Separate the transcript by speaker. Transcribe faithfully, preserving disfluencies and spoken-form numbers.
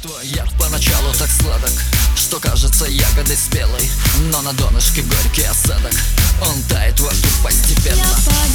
Speaker 1: Твой яд поначалу так сладок, что кажется ягодой спелой, но на донышке горький осадок, он тает во рту постепенно.